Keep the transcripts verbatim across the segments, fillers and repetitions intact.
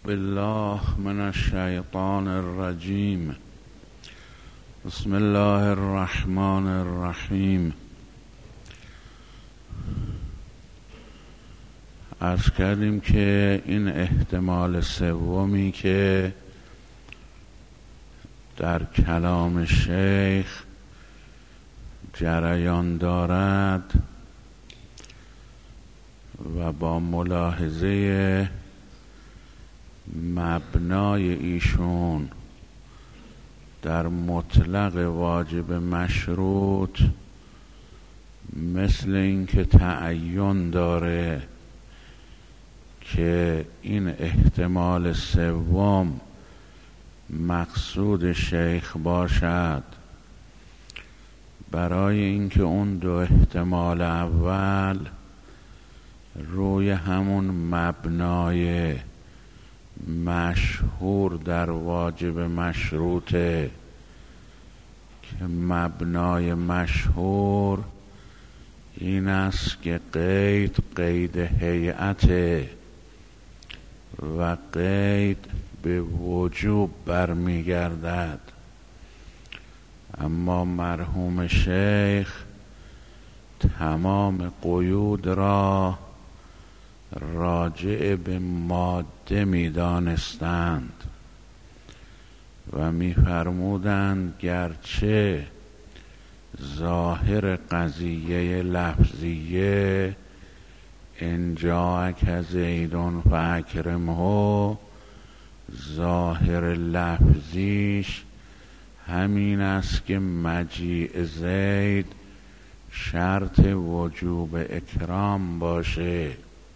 بالله من الشیطان الرجیم. بسم الله الرحمن الرحیم. عرض کردیم که این احتمال سومی که در کلام شیخ جریان دارد و با ملاحظه مبنای ایشون در مطلق واجب مشروط مثل اینکه تعین داره که این احتمال سوم مقصود شیخ باشد، برای اینکه اون دو احتمال اول روی همون مبنای مشهور در واجب مشروطه که مبنای مشهور این است که قید قید هیئته و قید به وجوب برمیگردد. اما مرحوم شیخ تمام قیود را راجع به ماده می دانستند و می فرمودند گرچه ظاهر قضیه لفظیه ان جاءک زیدون فاکرمه، ظاهر لفظیش همین است که مجیء زید شرط وجوب اکرام باشه،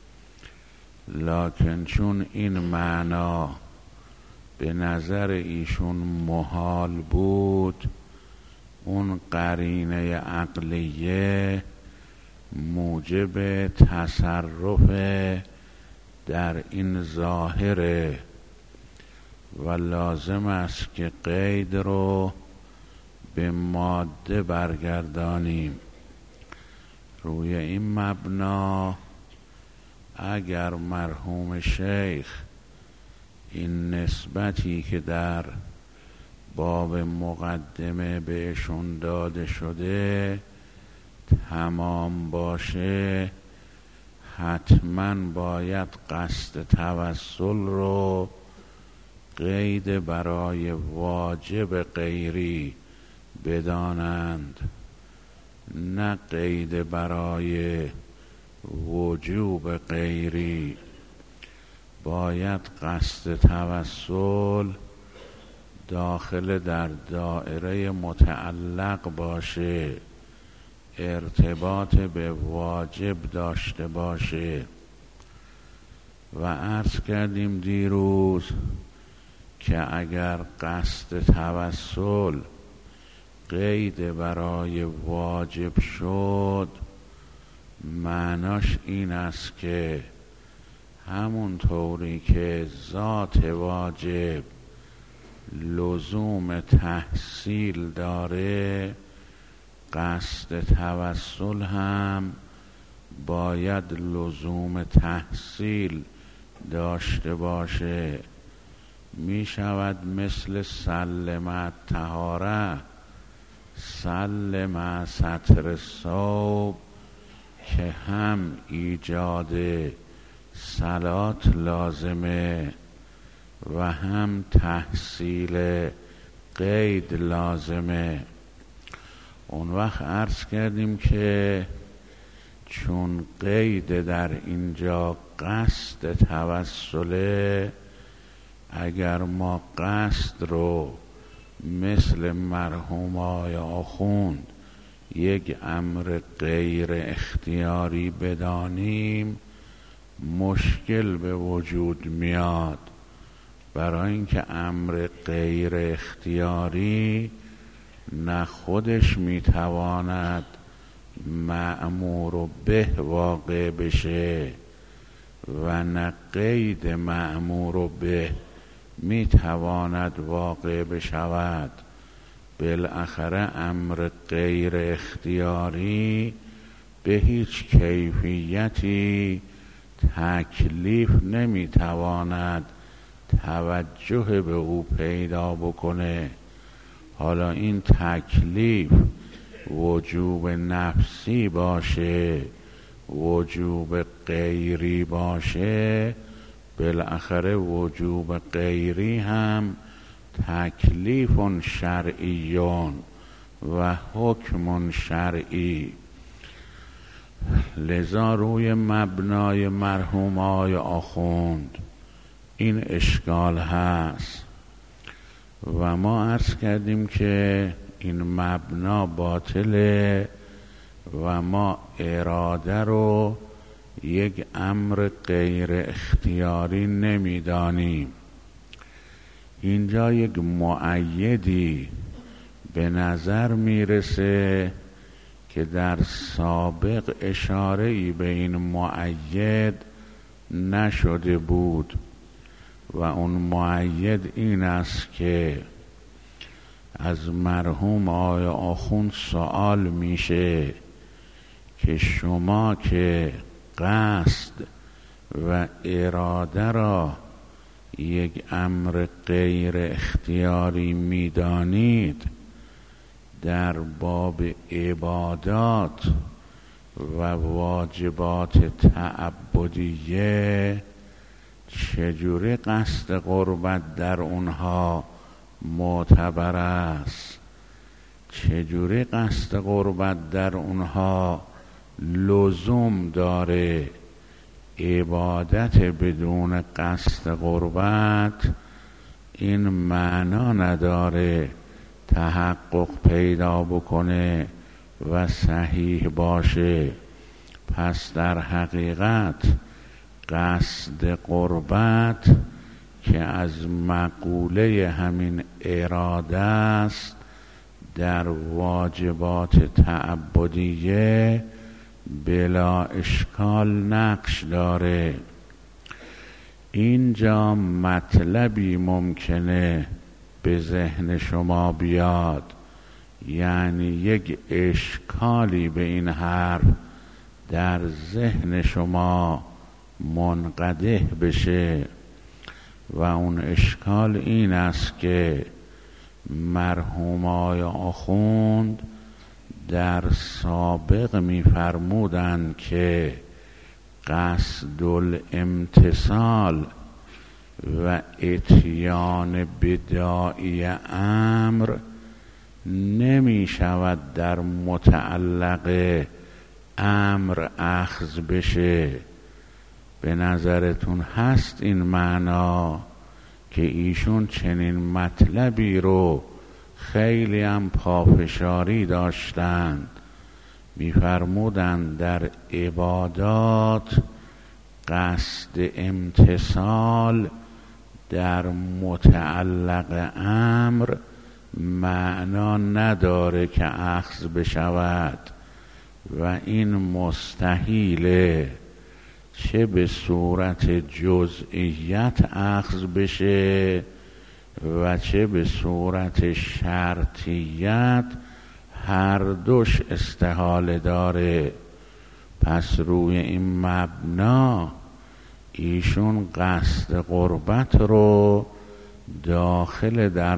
لکن چون این معنا به نظر ایشون محال بود، اون قرینه عقلیه موجب تصرف در این ظاهره و لازم است که قید رو به ماده برگردانیم. روی این مبنا اگر مرحوم شیخ این نسبتی که در باب مقدمه بهشون داده شده تمام باشه، حتما باید قصد توسل رو قید برای واجب غیری بدانند، نه قید برای وجوب غیری. باید قصد توسل داخل در دائره متعلق باشه، ارتباط به واجب داشته باشه. و عرض کردیم دیروز که اگر قصد توسل قید برای واجب شد، معناش این است که همون طوری که ذات واجب لزوم تحصیل داره، قصد توسل هم باید لزوم تحصیل داشته باشه. می شود مثل سلم طهاره، سلم سطر ثوب، که هم ایجاد صلات لازمه و هم تحصیل قید لازمه. اون وقت عرض کردیم که چون قید در اینجا قصد توسله، اگر ما قصد رو مثل مرحوم آقای آخوند یک امر غیر اختیاری بدانیم، مشکل به وجود میاد، برای اینکه امر غیر اختیاری نه خودش میتواند مأمور به واقع بشه و نه قید مأمور به میتواند واقع بشود. بالاخره امر غیر اختیاری به هیچ کیفیتی تکلیف نمیتواند توجه به او پیدا بکنه. حالا این تکلیف وجوب نفسی باشه، وجوب غیری باشه، بالاخره وجوب غیری هم تکلیف شرعیون و حکم شرعی. لذا روی مبنای مرحومای آخوند این اشکال هست و ما عرض کردیم که این مبنا باطله و ما اراده رو یک امر غیر اختیاری نمیدانیم. اینجا یک مؤیدی به نظر میرسه که در سابق اشاره‌ای به این مؤید نشده بود و اون مؤید این است که از مرحوم آقای آخوند سوال میشه که شما که قصد و اراده را یک امر غیر اختیاری میدانید، در باب عبادات و واجبات تعبدیه چجوری قصد قربت در اونها معتبر است؟ چجوری قصد قربت در اونها لزوم داره؟ عبادت بدون قصد قربت این معنا نداره تحقق پیدا بکنه و صحیح باشه. پس در حقیقت قصد قربت که از مقوله همین اراده است در واجبات تعبدیه بلا اشکال نقش داره. اینجا مطلبی ممکنه به ذهن شما بیاد، یعنی یک اشکالی به این حرف در ذهن شما منقدح بشه و اون اشکال این است که مرحومای آخوند در سابق می‌فرمودند که قصد الامتثال و اتیان بداعی امر نمی شود در متعلق امر اخذ بشه. به نظرتون هست این معنا که ایشون چنین مطلبی رو خیلی هم پافشاری داشتند، می‌فرمودند در عبادات قصد امتثال در متعلق امر معنا نداره که اخذ بشود و این مستحیله، چه به صورت جزئیت اخذ بشه و چه به صورت شرطیت، هر دوش استحاله داره. پس روی این مبنا ایشون قصد قربت رو داخل در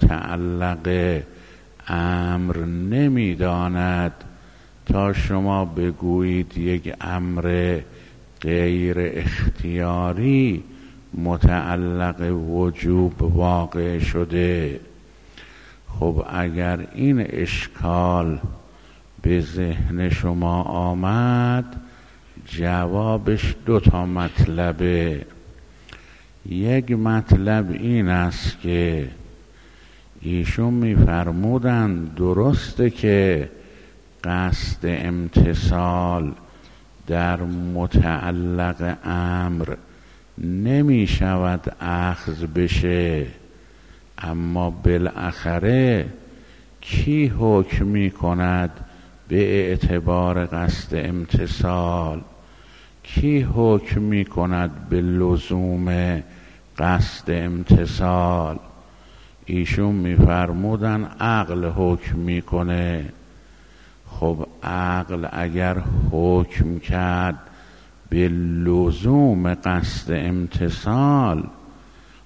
متعلق امر نمیداند تا شما بگویید یک امر غیر اختیاری متعلق وجوب واقع شده. خب اگر این اشکال به ذهن شما آمد، جوابش دو تا مطلبه. یک مطلب این است که ایشون می‌فرمودند درسته که قصد امتثال در متعلق امر نمی شود اخذ بشه، اما بالاخره کی حکم می کند به اعتبار قصد امتثال؟ کی حکم می کند به لزوم قصد امتثال؟ ایشون می فرمودن عقل حکم می کنه. خب عقل اگر حکم کرد به لزوم قصد امتثال،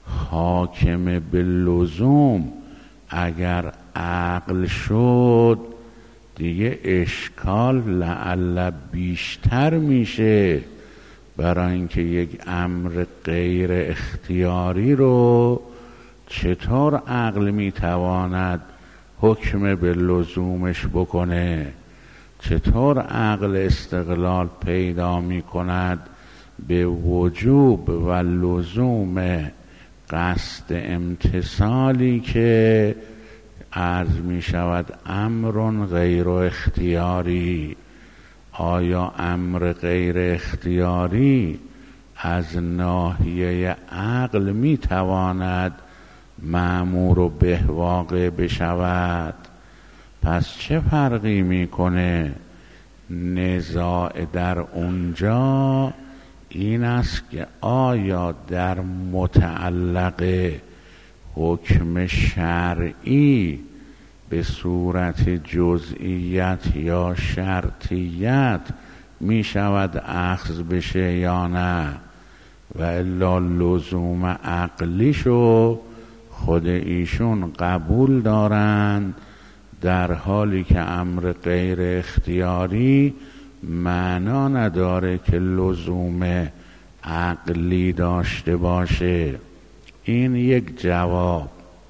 حاکم به لزوم اگر عقل شد دیگه اشکال لعل بیشتر میشه، برای اینکه یک امر غیر اختیاری رو چطور عقل میتواند حکم به لزومش بکنه؟ چطور عقل استقلال پیدا میکند به وجوب و لزوم قصد امتثالی که عرض می شود امر غیر اختیاری؟ آیا امر غیر اختیاری از ناحیه عقل می تواند مأمور و به واقع بشود؟ پس چه فرقی میکنه؟ نزاع در اونجا این است که آیا در متعلق حکم شرعی به صورت جزئیت یا شرطیت می شود اخذ بشه یا نه؟ و الا لزوم عقلیشو خود ایشون قبول دارند، در حالی که امر غیر اختیاری معنا نداره که لزوم عقلی داشته باشه. این یک جواب.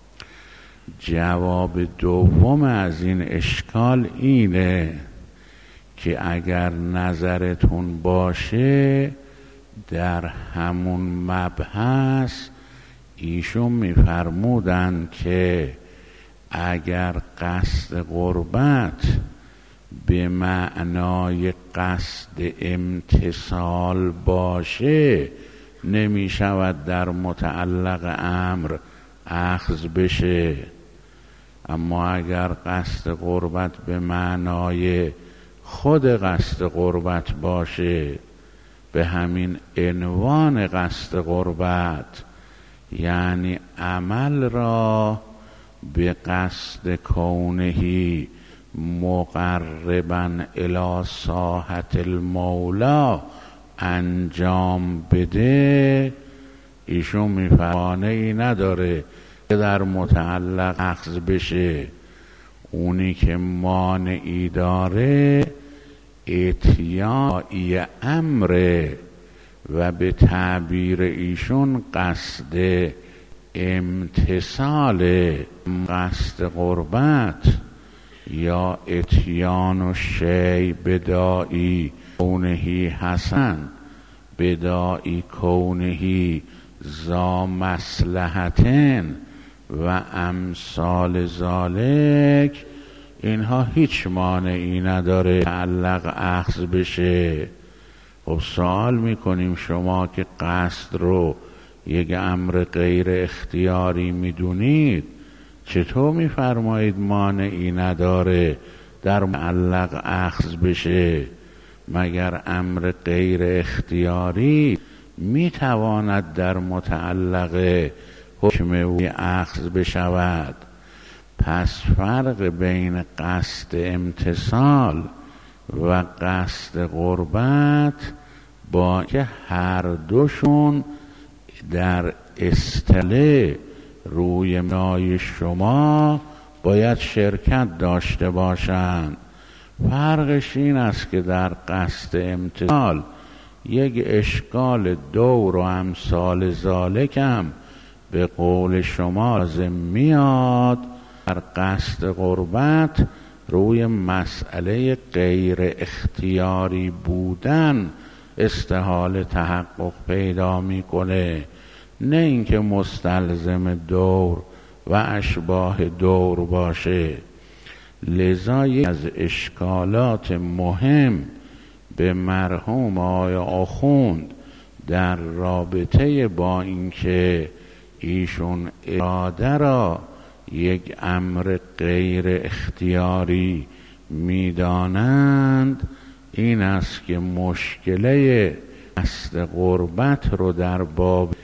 جواب دوم از این اشکال اینه که اگر نظرتون باشه در همون مبحث ایشون میفرمودن که اگر قصد قربت به معنای قصد امتثال باشه نمی شود در متعلق امر اخذ بشه، اما اگر قصد قربت به معنای خود قصد قربت باشه، به همین عنوان قصد قربت، یعنی عمل را به قصد کونهی مقربا الی ساحت المولا انجام بده، ایشون میفرمانه ای نداره که در متعلق اخذ بشه. اونی که مانعی داره اتیاعی امره و به تعبیر ایشون قصد امتثال قصد قربت یا اتیان و شی بدائی کونهی حسن بدائی کونهی ذا مصلحتن و امثال ذالک، اینها هیچ مانعی نداره تعلق اخذ بشه. خب سوال میکنیم شما که قصد رو یک امر غیر اختیاری میدونید، چطور میفرمایید مانعی نداره در معلق اخذ بشه؟ مگر امر غیر اختیاری میتواند در متعلق حکم او اخذ بشود؟ پس فرق بین قصد امتثال و قصد قربت با که هر دوشون در اصطلاح روی مای شما باید شرکت داشته باشند. فرقش این است که در قصد امتثال یک اشکال دور و امثال ذالکم به قول شما لازم میاد، در قصد قربت روی مسئله غیر اختیاری بودن استحاله تحقق پیدا میکنه، نه اینکه مستلزم دور و اشباه دور باشه. لذا یک از اشکالات مهم به مرحوم آقای آخوند در رابطه با اینکه ایشون اراده را یک امر غیر اختیاری میدانند این است که مشکله قصد قربت رو در باب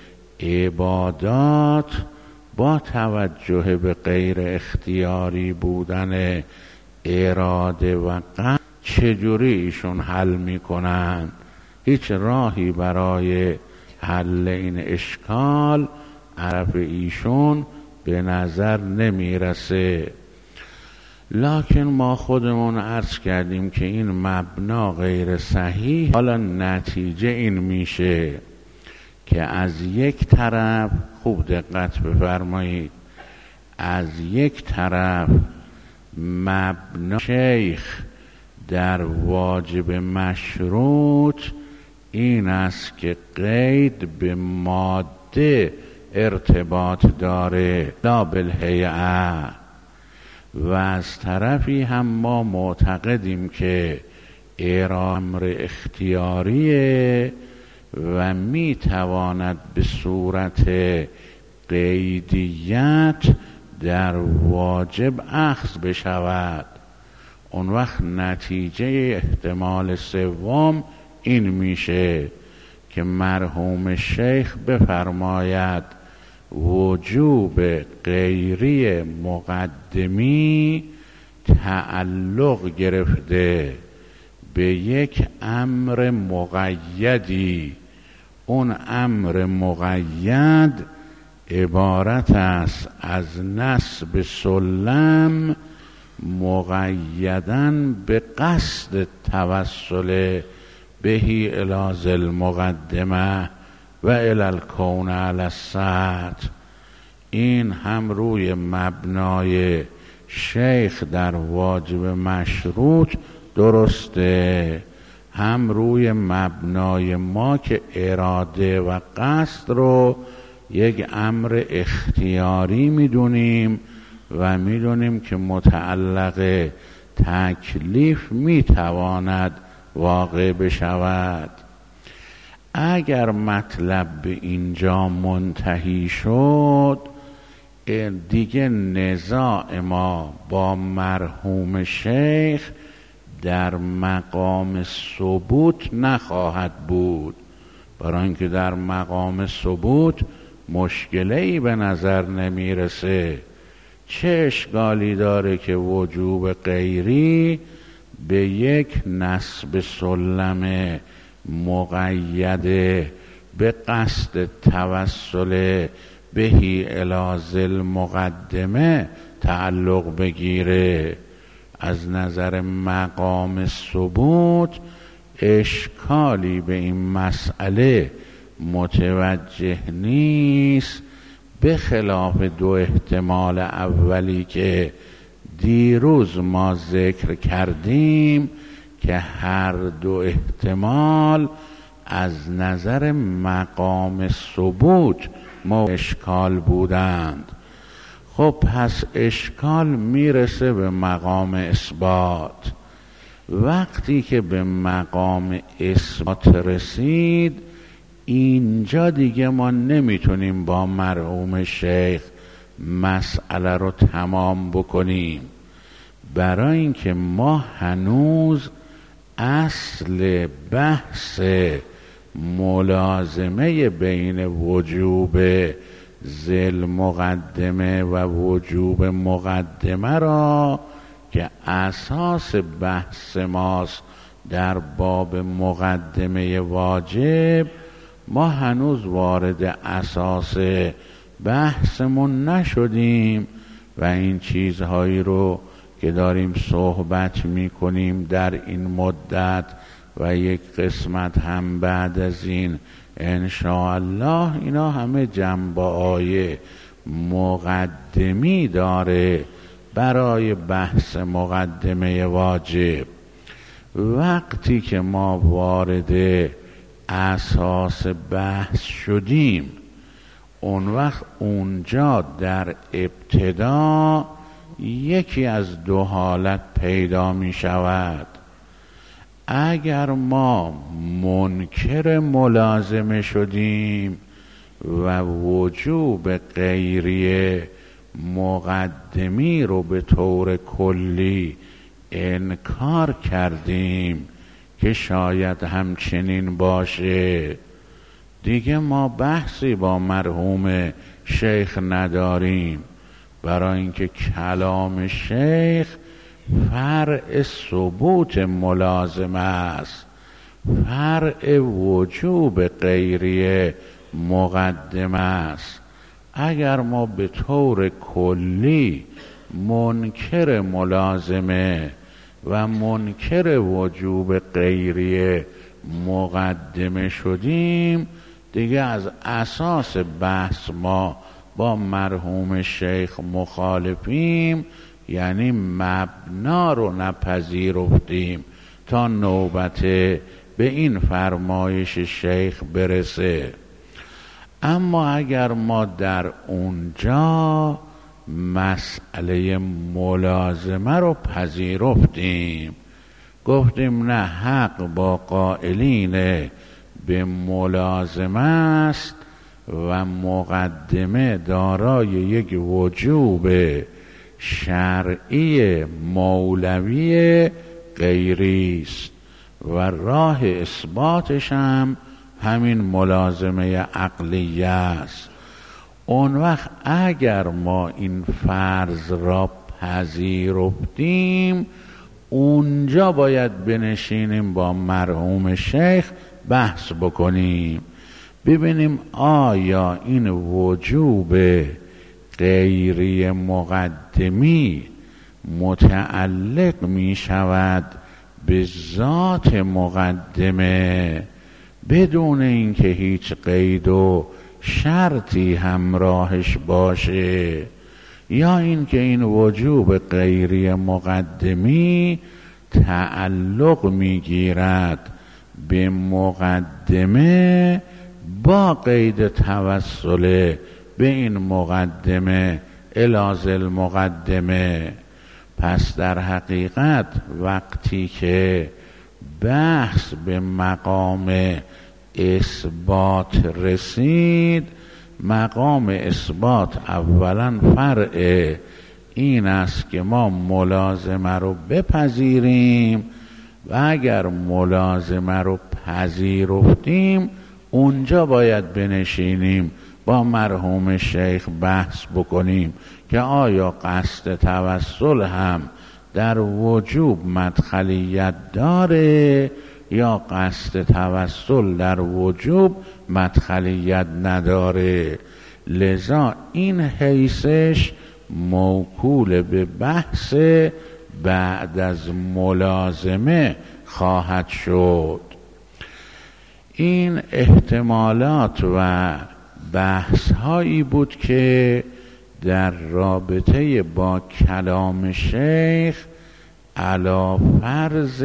عبادات با توجه به غیر اختیاری بودن اراده و قصد چجوری ایشون حل میکنن؟ هیچ راهی برای حل این اشکال عرف ایشون به نظر نمیرسه. لکن ما خودمون عرض کردیم که این مبنا غیر صحیح. حالا نتیجه این میشه که از یک طرف، خوب دقت بفرمایید، از یک طرف مبنا شیخ در واجب مشروط این است که قید به ماده ارتباط داره لا بالهیئه، و از طرفی هم ما معتقدیم که امر اختیاریه و می تواند به صورت قیدیت در واجب اخذ بشود. اون وقت نتیجه احتمال سوم این میشه که مرحوم شیخ بفرماید وجوب غیری مقدمی تعلق گرفته به یک امر مقیدی. اون امر مقید عبارت است از نصب سلم مقیدن به قصد توسل بهی الی ذی المقدمه و الی الکون علی السطح. این هم روی مبنای شیخ در واجب مشروط درسته، هم روی مبنای ما که اراده و قصد رو یک امر اختیاری میدونیم و میدونیم که متعلق تکلیف میتواند واقع بشود. اگر مطلب به اینجا منتهی شد، دیگه نزاع ما با مرحوم شیخ در مقام ثبوت نخواهد بود، برای اینکه در مقام ثبوت مشکلی به نظر نمیرسه. چه اشکالی داره که وجوب غیری به یک نصب سلم مقیده به قصد توسل بهی الی ذی المقدمه تعلق بگیره؟ از نظر مقام ثبوت اشکالی به این مسئله متوجه نیست، به خلاف دو احتمال اولی که دیروز ما ذکر کردیم که هر دو احتمال از نظر مقام ثبوت ما اشکال بودند. خب پس اشکال میرسه به مقام اثبات. وقتی که به مقام اثبات رسید، اینجا دیگه ما نمیتونیم با مرحوم شیخ مسئله رو تمام بکنیم، برای اینکه ما هنوز اصل بحث ملازمه بین وجوب ذیل مقدمه و وجوب مقدمه را که اساس بحث ماست در باب مقدمه واجب، ما هنوز وارد اساس بحثمون نشدیم و این چیزهایی رو که داریم صحبت میکنیم در این مدت و یک قسمت هم بعد از این انشاءالله، اینا همه جنبه‌های مقدمی داره برای بحث مقدمه واجب. وقتی که ما وارد اساس بحث شدیم، اون وقت اونجا در ابتدا یکی از دو حالت پیدا می شود. اگر ما منکر ملازمه شدیم و وجوب غیری مقدمی رو به طور کلی انکار کردیم که شاید همچنین باشه، دیگه ما بحثی با مرحوم شیخ نداریم، برای اینکه کلام شیخ فرع ثبوت ملازمه است، فرع وجوب غیری مقدمه است. اگر ما به طور کلی منکر ملازمه و منکر وجوب غیری مقدمه شدیم، دیگه از اساس بحث ما با مرحوم شیخ مخالفیم، یعنی مبنا رو نپذیرفتیم تا نوبت به این فرمایش شیخ برسه. اما اگر ما در اونجا مسئله ملازمه رو پذیرفتیم، گفتیم نه، حق با قائلین به ملازمه است و مقدمه دارای یک وجوب شرعی مولوی غیری است و راه اثباتش هم همین ملازمه عقلیه است. اون وقت اگر ما این فرض را پذیرفتیم، اونجا باید بنشینیم با مرحوم شیخ بحث بکنیم، ببینیم آیا این وجوب غیری مقدمی متعلق می شود به ذات مقدمه بدون اینکه هیچ قید و شرطی همراهش باشه، یا اینکه این وجوب غیری مقدمی تعلق میگیرد به مقدمه با قید توسل به این مقدمه الی المقدمه. پس در حقیقت وقتی که بحث به مقام اثبات رسید، مقام اثبات اولا فرع این است که ما ملازمه رو بپذیریم و اگر ملازمه رو پذیرفتیم اونجا باید بنشینیم با مرحوم شیخ بحث بکنیم که آیا قصد توسل هم در وجوب مدخلیت داره یا قصد توسل در وجوب مدخلیت نداره. لذا این حیثش موکول به بحث بعد از ملازمه خواهد شد. این احتمالات و بحث هایی بود که در رابطه با کلام شیخ علی فرض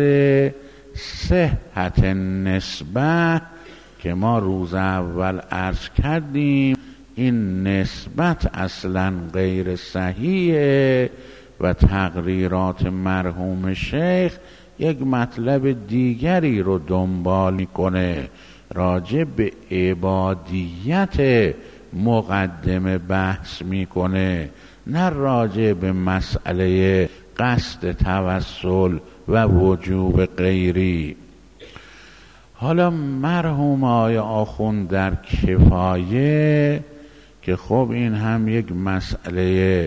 صحت نسبت که ما روز اول عرض کردیم این نسبت اصلا غیر صحیحه و تقریرات مرحوم شیخ یک مطلب دیگری رو دنبال میکنه، راجع به عبادیت مقدمه بحث میکنه، نه راجع به مسئله قصد توسل و وجوب غیری. حالا مرحوم آقای آخوند در کفایه که خب این هم یک مسئله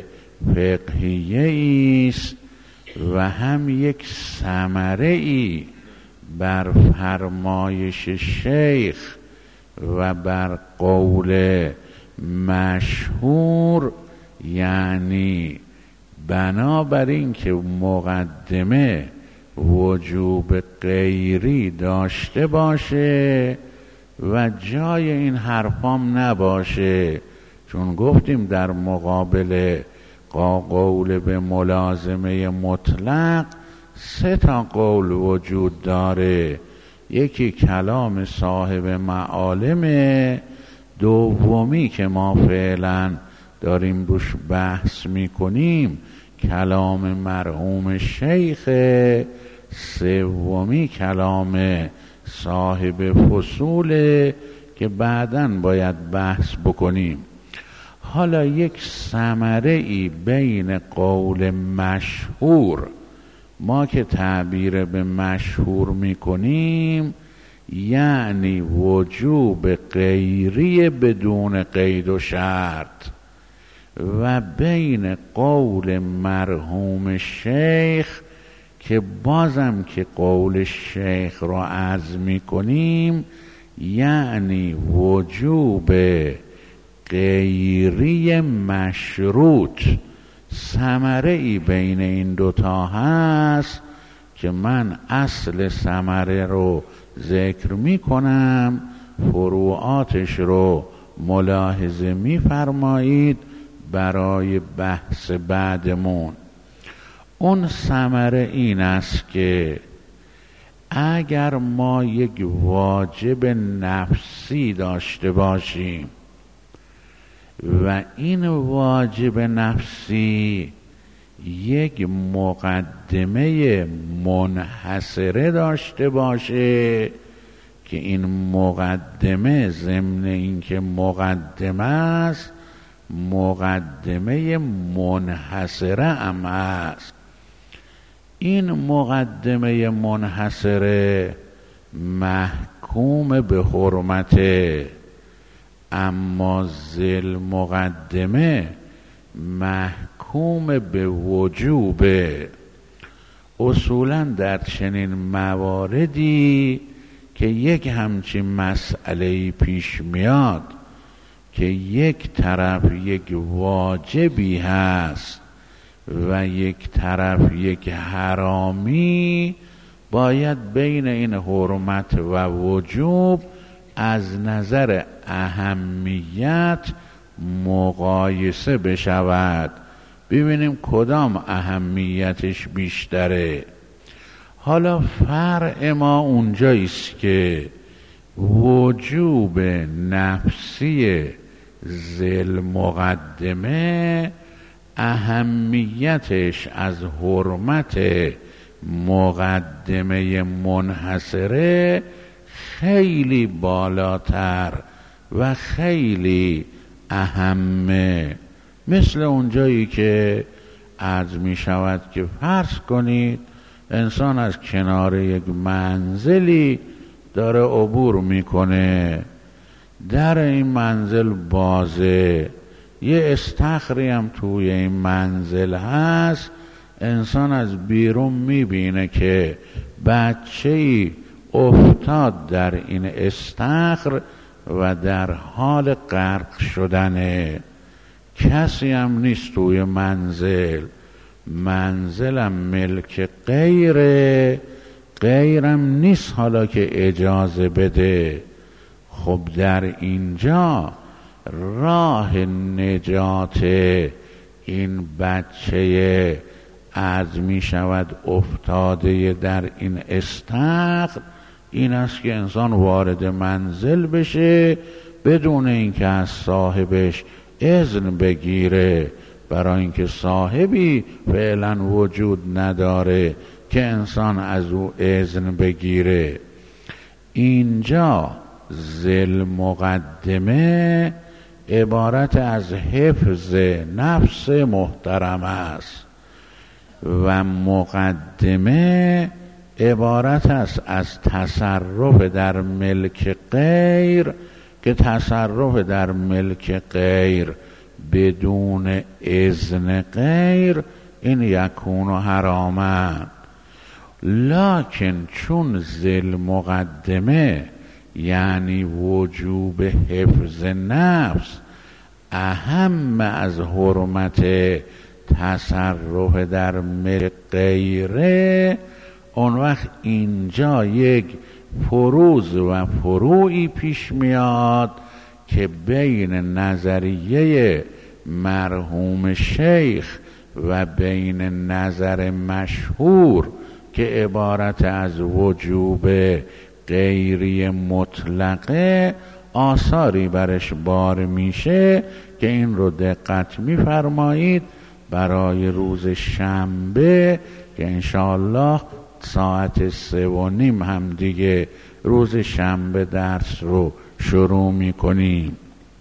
فقهیه است و هم یک ثمره ای بر فرمایش شیخ و بر قول مشهور، یعنی بنابراین که مقدمه وجوب غیری داشته باشه و جای این حرفام نباشه، چون گفتیم در مقابل قول به ملازمه مطلق سه تا قول وجود داره. یکی کلام صاحب معالمه، دومی که ما فعلا داریم روش بحث میکنیم کلام مرحوم شیخ، سومی کلام صاحب فصوله که بعداً باید بحث بکنیم. حالا یک ثمره ای بین قول مشهور، ما که تعبیر به مشهور میکنیم یعنی وجوب غیری بدون قید و شرط، و بین قول مرحوم شیخ که بازم که قول شیخ را عرض میکنیم یعنی وجوب غیری مشروط ثمره ای بین این دوتا هست که من اصل ثمره رو ذکر می کنم، فروعاتش رو ملاحظه می فرمایید برای بحث بعدمون. اون ثمره این است که اگر ما یک واجب نفسی داشته باشیم و این واجب نفسی یک مقدمه منحصره داشته باشه که این مقدمه ضمن اینکه مقدمه است مقدمه منحصره هم است، این مقدمه منحصره محکوم به حرمته، اما ذل مقدمه محکوم به وجوبه. اصولا در چنین مواردی که یک همچین مسئله پیش میاد که یک طرف یک واجبی هست و یک طرف یک حرامی، باید بین این حرمت و وجوب از نظر اهمیت مقایسه بشود، ببینیم کدام اهمیتش بیشتره. حالا فرع ما اونجاییست که وجوب نفسی ذل مقدمه اهمیتش از حرمت مقدمه منحصره خیلی بالاتر و خیلی اهمه. مثل اونجایی که عرض می شود که فرض کنید انسان از کنار یک منزلی داره عبور میکنه، در این منزل بازه، یه استخری هم توی این منزل هست، انسان از بیرون میبینه که بچه‌ای افتاد در این استخر و در حال غرق شدنه، کسی هم نیست توی منزل، منزلم ملک غیره، غیرم نیست حالا که اجازه بده. خب در اینجا راه نجات این بچه از می شود افتاده در این استخر این است که انسان وارد منزل بشه بدون اینکه از صاحبش اذن بگیره، برای اینکه صاحبی فعلا وجود نداره که انسان از او اذن بگیره. اینجا ذل مقدمه عبارت از حفظ نفس محترم است و مقدمه عبارت است از تصرف در ملک غیر، که تصرف در ملک غیر بدون اذن غیر این یکون حراما. لکن چون ذل مقدمه یعنی وجوب حفظ نفس اهم از حرمت تصرف در ملک غیره، اون وقت اینجا یک فروض و فروعی پیش میاد که بین نظریه مرحوم شیخ و بین نظر مشهور که عبارت از وجوب غیری مطلقه آثاری برش بار میشه که این رو دقت میفرمایید برای روز شنبه که انشاءالله ساعت سه و نیم هم دیگه روز شنبه درس رو شروع میکنیم.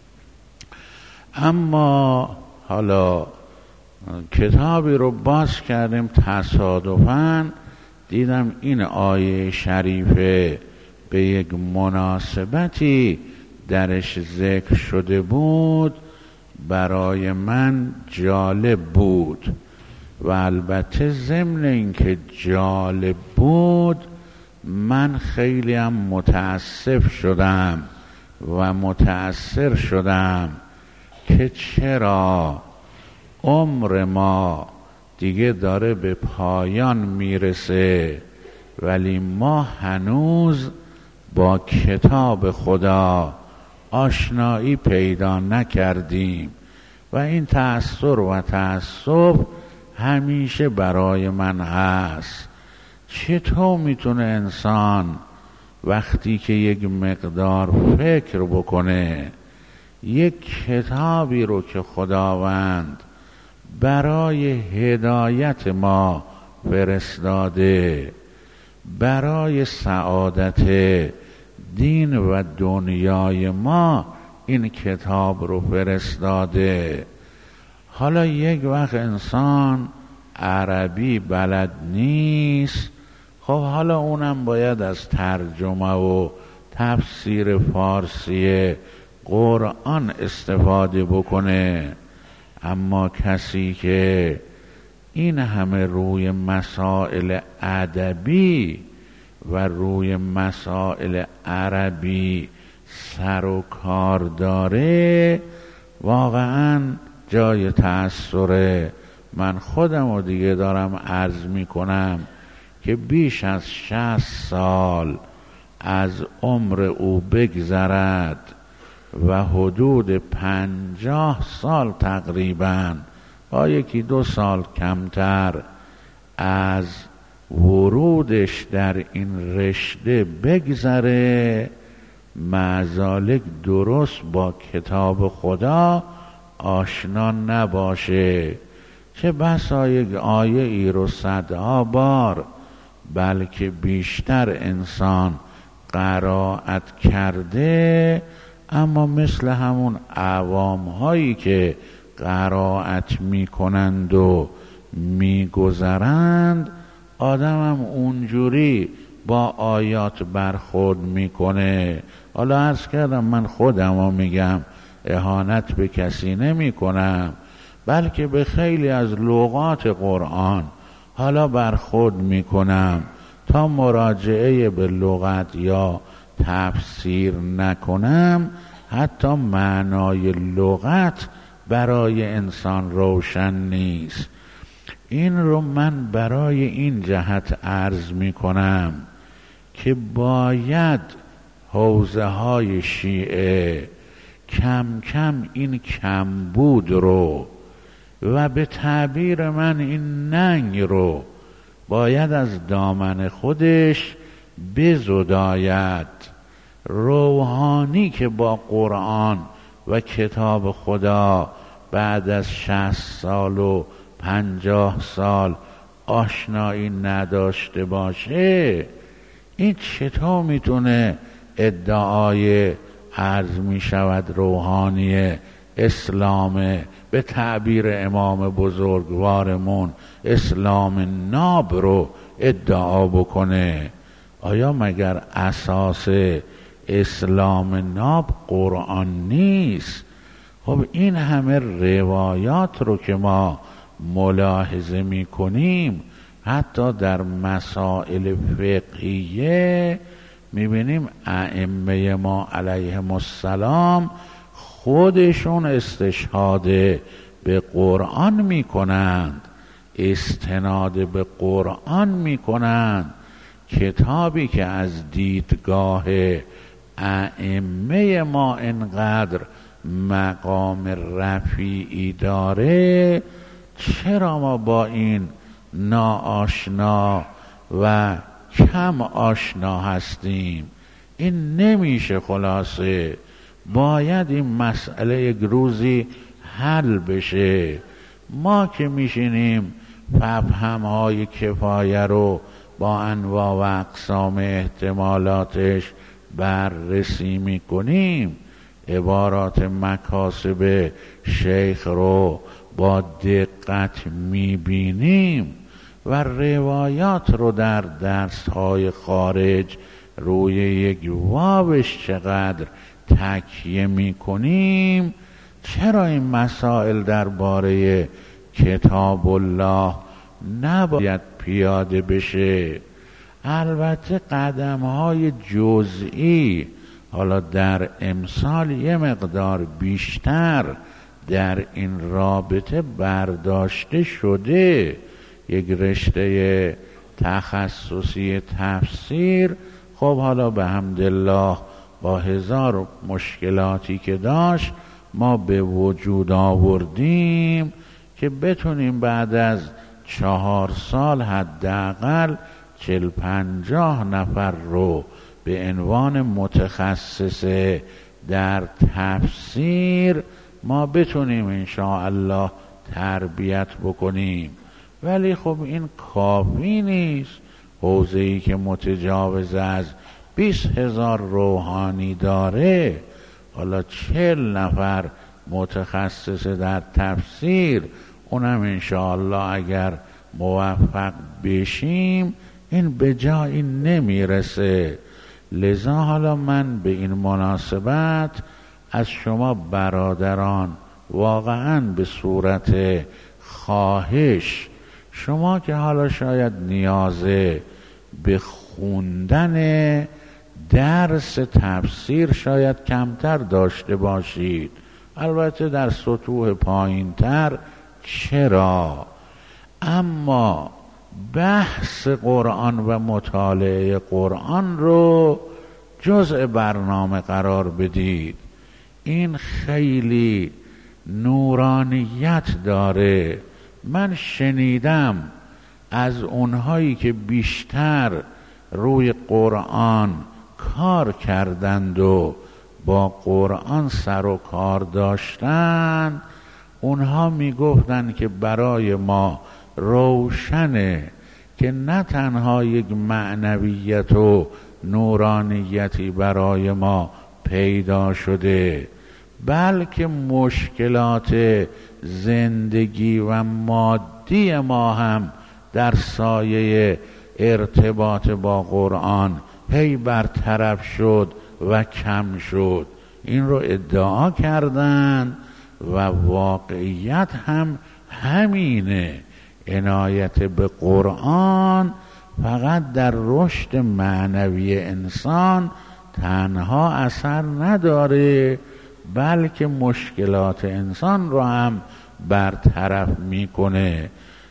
اما حالا کتابی رو باز کردیم، تصادفاً دیدم این آیه شریفه به یک مناسبتی درش ذکر شده بود، برای من جالب بود و البته ضمن اینکه جالب بود من خیلی هم متاسف شدم و متأثر شدم که چرا عمر ما دیگه داره به پایان میرسه ولی ما هنوز با کتاب خدا آشنایی پیدا نکردیم و این تأثر و تعصب همیشه برای من هست. چطور میتونه انسان وقتی که یک مقدار فکر بکنه یک کتابی رو که خداوند برای هدایت ما فرستاده، برای سعادت دین و دنیای ما این کتاب رو فرستاده، حالا یک وقت انسان عربی بلد نیست، خب حالا اونم باید از ترجمه و تفسیر فارسی قرآن استفاده بکنه. اما کسی که این همه روی مسائل ادبی و روی مسائل عربی سر و کار داره واقعا جای تأثره. من خودم رو دیگه دارم عرض می کنم که بیش از شصت سال از عمر او بگذرد و حدود پنجاه سال تقریبا با یکی دو سال کمتر از ورودش در این رشته بگذره، مازالک درست با کتاب خدا آشنا نباشه. چه بسا یک آیه ای رو صدها بار بلکه بیشتر انسان قرائت کرده، اما مثل همون عوام هایی که قرائت می کنند و می گذرند، آدم هم اونجوری با آیات برخورد میکنه. حالا عرض کردم من خودم رو میگم، اهانت به کسی نمی کنم، بلکه به خیلی از لغات قرآن حالا برخورد میکنم تا مراجعه به لغت یا تفسیر نکنم، حتی معنای لغت برای انسان روشن نیست. این رو من برای این جهت عرض می کنم که باید حوزه های شیعه کم کم این کمبود رو و به تعبیر من این ننگ رو باید از دامن خودش بزداید. روحانی که با قرآن و کتاب خدا بعد از شصت سال و پنجاه سال آشنایی نداشته باشه، این چطور میتونه ادعای عرض می شود روحانی اسلام، به تعبیر امام بزرگوارمون اسلام ناب رو ادعا بکنه؟ آیا مگر اساس اسلام ناب قرآن نیست؟ خب این همه روایات رو که ما ملاحظه می کنیم، حتی در مسائل فقهیه می بینیم ائمه ما علیهم السلام خودشون استشهاد به قرآن می کنند، استناد به قرآن می کنند. کتابی که از دیدگاه ائمه ما انقدر مقام رفیعی داره، چرا ما با این ناآشنا و کم آشنا هستیم؟ این نمیشه. خلاصه باید این مسئله یک روزی حل بشه. ما که میشینیم ففهم‌های کفایه رو با انواع و اقسام احتمالاتش بررسی میکنیم، عبارات مکاسب شیخ رو با دقت میبینیم و روایات رو در درس‌های خارج روی یک واوش چقدر تکیه میکنیم، چرا این مسائل درباره کتاب الله نباید پیاده بشه؟ البته قدم‌های جزئی حالا در امسال یه مقدار بیشتر در این رابطه برداشته شده. یک رشته تخصصی تفسیر خب حالا به حمدالله با هزار مشکلاتی که داشت ما به وجود آوردیم که بتونیم بعد از چهار سال حداقل چل پنجاه نفر رو به عنوان متخصص در تفسیر ما بتونیم انشاءالله تربیت بکنیم. ولی خب این کافی نیست. حوزه‌ای که متجاوز از بیست هزار روحانی داره، حالا چهل نفر متخصص در تفسیر، اونم انشاءالله اگر موفق بشیم این به جایی نمیرسه. لذا حالا من به این مناسبت از شما برادران واقعا به صورت خواهش، شما که حالا شاید نیاز به خوندن درس تفسیر شاید کمتر داشته باشید، البته در سطوح پایین تر چرا، اما بحث قرآن و مطالعه قرآن رو جزء برنامه قرار بدید. این خیلی نورانیت داره. من شنیدم از اونهایی که بیشتر روی قرآن کار کردند و با قرآن سر و کار داشتند، اونها میگفتند که برای ما روشنه که نه تنها یک معنویت و نورانیتی برای ما پیدا شده، بلکه مشکلات زندگی و مادی ما هم در سایه ارتباط با قرآن هی برطرف شد و کم شد. این رو ادعا کردند و واقعیت هم همینه. عنایت به قرآن فقط در رشد معنوی انسان تنها اثر نداره، بلکه مشکلات انسان رو هم برطرف میکنه.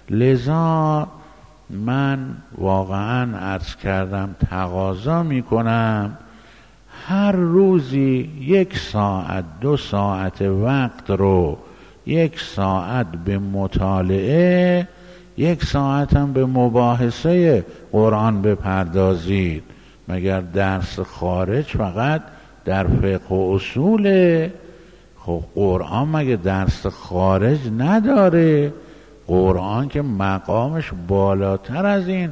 لذا من واقعا عرض کردم تقاضا میکنم هر روزی یک ساعت دو ساعت وقت رو یک ساعت به مطالعه، یک ساعت هم به مباحثه قرآن بپردازید. مگر درس خارج فقط در فقه و اصوله؟ خب قرآن مگه درس خارج نداره؟ قرآن که مقامش بالاتر از این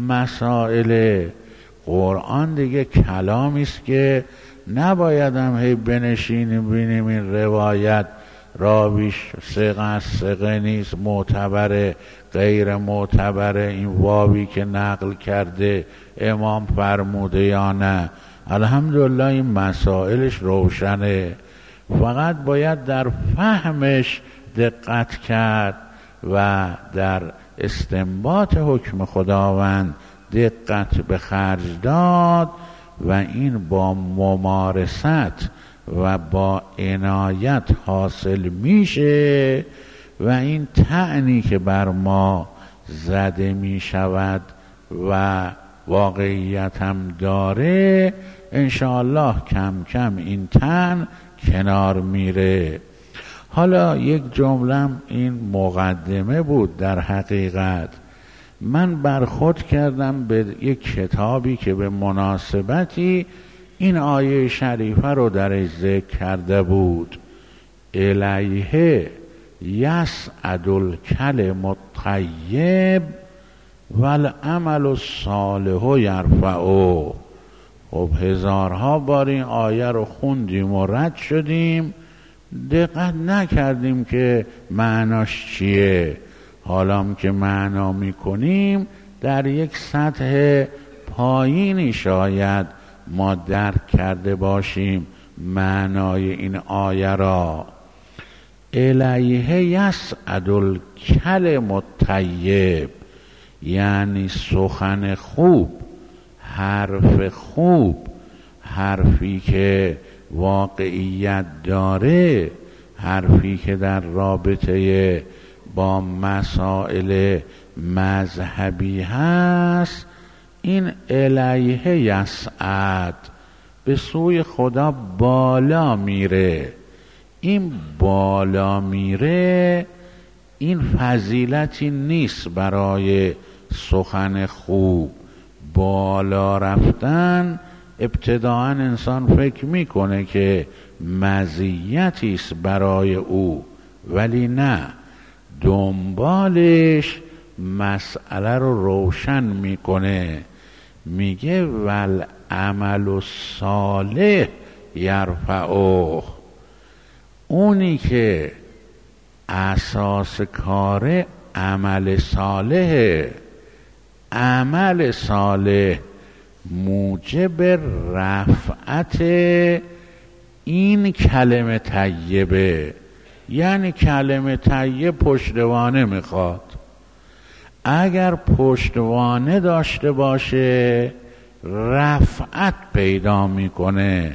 مسائله. قرآن دیگه کلامی است که نباید هم هی بنشینیم بینیم این روایت راویش ثقه است، ثقه نیست، معتبره، غیر معتبره، این واوی که نقل کرده امام فرموده یا نه. الحمدلله این مسائلش روشنه، فقط باید در فهمش دقت کرد و در استنباط حکم خداوند دقت به خرج داد و این با ممارست و با عنایت حاصل میشه و این طعنی که بر ما زده میشود و واقعیت هم داره انشاءالله کم کم این طعن کنار میره. حالا یک جملم این مقدمه بود. در حقیقت من برخورد کردم به یک کتابی که به مناسبتی این آیه شریفه رو درش ذکر کرده بود: الیه یصعد الکلم الطیب والعمل الصالح یرفعه. خب هزارها بار این آیه رو خوندیم و رد شدیم، دقت نکردیم که معناش چیه. حالا که معنا میکنیم در یک سطح پایینی شاید ما درک کرده باشیم معنای این آیه را. الیه یصعد الکلم الطیب یعنی سخن خوب، حرف خوب، حرفی که واقعیت داره، حرفی که در رابطه با مسائل مذهبی هست، این الیه یصعد، به سوی خدا بالا میره. این بالا میره این فضیلتی نیست برای سخن خوب. بالا رفتن ابتداءً انسان فکر میکنه که مزیتی است برای او، ولی نه، دنبالش مسئله رو روشن میکنه. میگه والعمل الصالح یرفعه. اونی که اساس کار عمل صالحه، عمل صالح موجب رفعت این کلمه طیبه. یعنی کلمه طیب پشتوانه میخواد. اگر پشتوانه داشته باشه رفعت پیدا میکنه.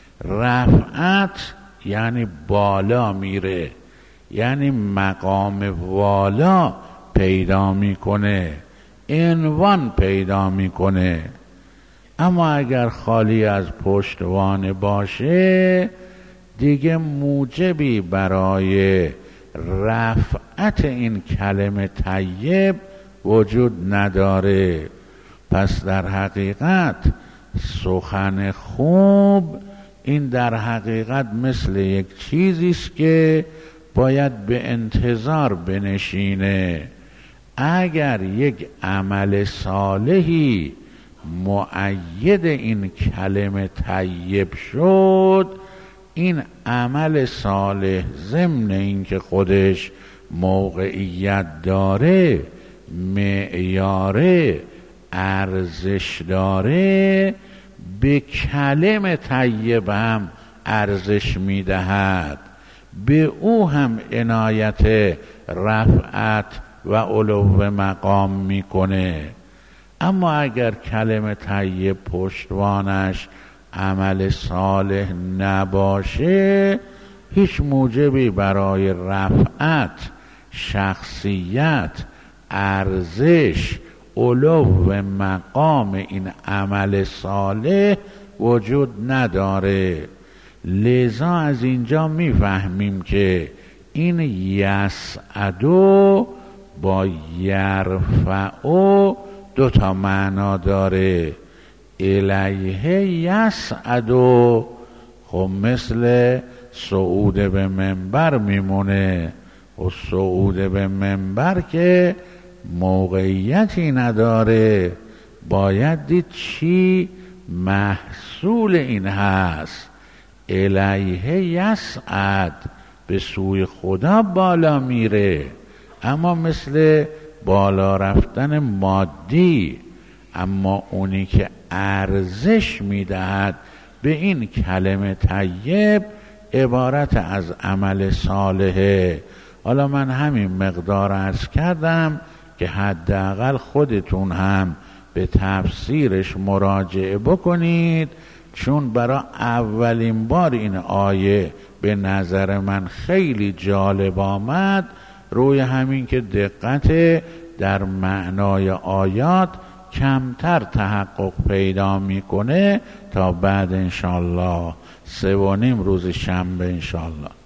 رفعت یعنی بالا میره، یعنی مقام والا پیدا میکنه، عنوان پیدا میکنه. اما اگر خالی از پشتوانه باشه دیگه موجبی برای رفعت این کلمه طیب وجود نداره. پس در حقیقت سخن خوب این در حقیقت مثل یک چیزی است که باید به انتظار بنشینه. اگر یک عمل صالحی مؤید این کلمه طیب شد، این عمل صالح ضمن این که خودش موقعیت داره، معیاره، ارزش داره، به کلمه طیب هم ارزش میدهد، به او هم عنایت رفعت و علو مقام میکنه. اما اگر کلمه طیب پشتوانش عمل صالح نباشه، هیچ موجبی برای رفعت، شخصیت، ارزش، علو و مقام این عمل صالح وجود نداره. لذا از اینجا میفهمیم که این یسعدو با یرفعو دو تا معنا داره. الیه یسعدو خب مثل صعود به منبر میمونه، و صعود به منبر که موقعیتی نداره. باید دید چی محصول این هست. الیه یصعد، به سوی خدا بالا میره، اما مثل بالا رفتن مادی. اما اونی که ارزش میدهد به این کلمه طیب عبارت از عمل صالحه. حالا من همین مقدار عرض کردم که حداقل خودتون هم به تفسیرش مراجعه بکنید، چون برای اولین بار این آیه به نظر من خیلی جالب آمد. روی همین که دقت در معنای آیات کمتر تحقق پیدا میکنه تا بعد انشالله سه و نیم روز شنبه انشالله.